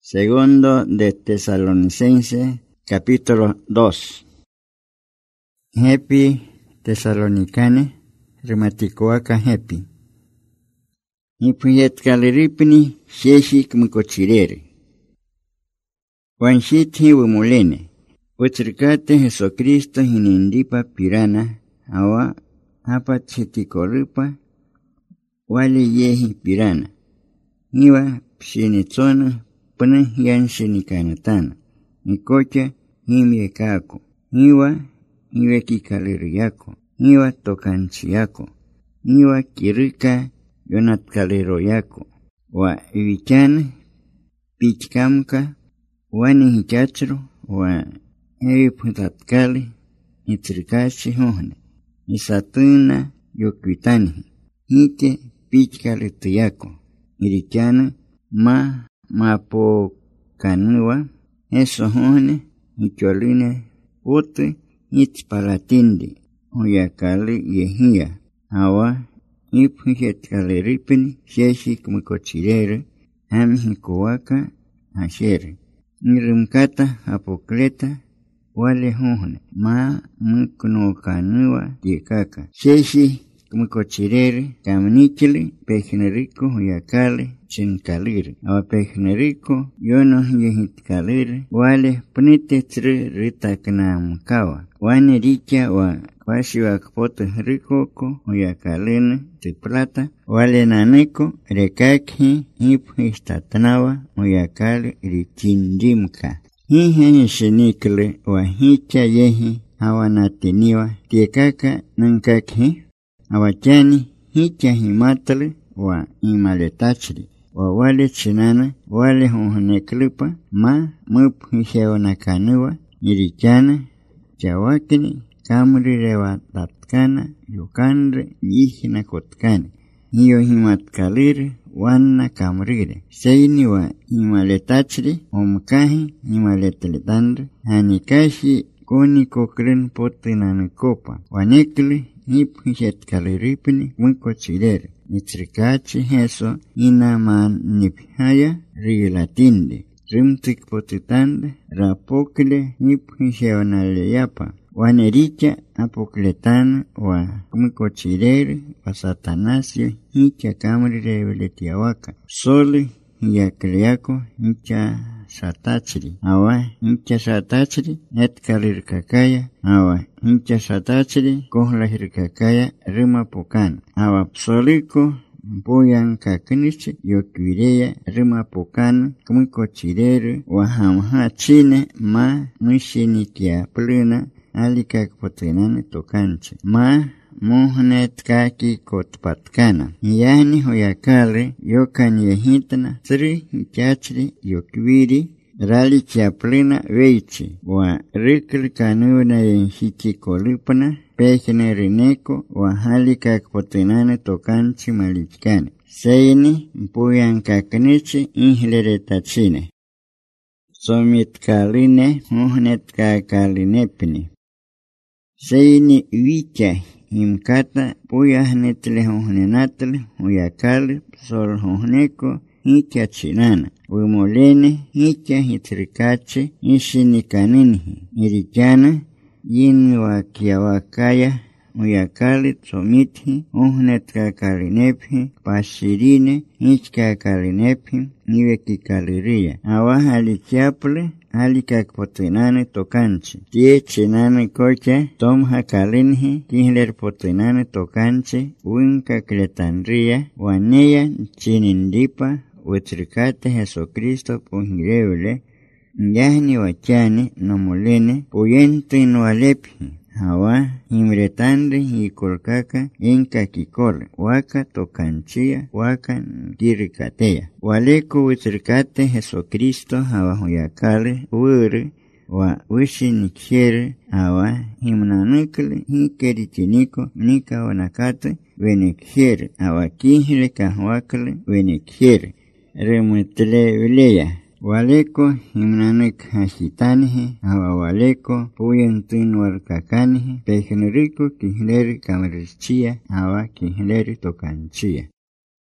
Segundo de Tesalonicenses, capítulo 2. Hepi Tesalonicane, rematicoaca hepi. Ipuyet kaliripini, sheshik mkochirere. Wanshiti wumulene. Utrikate Jesucristo hinindipa pirana, awa hapa chitikoripa, wale yehi pirana. Niwa pshinitsona, pana yanshinikanatana. Nikocha himye kako. Niwa iwe kikaliri yako. Niwa tokanchi yako. Niwa kirika yonatkalero yako. Wa iwichana pichkamka wani hichachro wa ewi putatkali itrikashi hohne. Isatuna yokwitani. Hike pichkali tuyako. Irichana mapo kanua eso hohne icholine uti ichpalatindi oyakali yehia awa iphijetkali ripini sheshik mkochirere hamhikuwaka ashere nirimkata apokleta wale hohne mknokanua diekaka sheshi mkochirere kamnichili pejneriko oyakali chinkaliri awa pejneriko yono yehitkaliri wale punite tri ritakna mkawa wane richa wa kwashi wakpoto rikoko oyakalina de plata wale naneko rekaki hipistatnawa oyakali richindimka hihe shenikle wa hicha yehi awanatiniwa tiekaka nankaki awachani hicha himatale wa imaletachri wa wale chinana wale hohoneklipa muphisheona kanua irichana chawakini kamrirewa tatkana yukandre yihina kotkane hiyo himatkaliri wana kamrire seini wa imaletachri omkahi imaletletandre hanikashi koni kokren potinanikopa wanekli hiphishetkaliripini mwikochirere nitrikachi heso inaman niphaya rilatinde rimtik potitande rapokle hiphisheonale yapa wanericha apokletana wa mwikochirere wa satanasio hicha kamrirevletiawaka soli yakliako hicha satachri awa hincha satachri etkalirkakaya awa hincha satachri kohlahirkakaya rima pokan awa psoliko mpuyan kaknichi yokwireya rima pokan kumikochirere wahamha chine mwishinikia plina alikakpotinane tokanche mohanet kaki kotpatkana. Yani hoyakale yokan yehitna tri hichachri yokwiri rali chaplina weichi wa rikl kanuna yenhichi kolipna pejne rineko wa halikakpotinane tokanchi malichkane. Seini mpuyan kaknichi inhleretachine. Somitkaline mohanet kakalinepni. Seini wicha imkata puyahnetle hohnenatle uyakali sol hohneko hicha chinana wimolene hicha hitrikache ishinikaninihi irichana yini wakiawakaya uyakali tsomithi hohnetkakalinephi pashirine hichkakalinephi niwe kikaliria awahali chaple halikakpotinane tokanche tie chinane kocha tomha kalinhi kihler potinane tokanche winkakletandria waneya chinindipa utrikate Jesucristo pungireule yahni wachane nomolene puyentin walephi hawa himretandre hikolkaka enka kikole waka tokanchia waka kirikateya waleko utrikate Jesucristo hawa huyakale ure wa wishinikiere hawa himnanukle hikeritiniko nika wanakate wenekiere hawa kihile kahwakle wenekiere remutle vileya waleko himnanek hashitanihi hawa waleko puyentun warkakanihi pejneriko kihleri kamrichia hawa kihleri tokanchia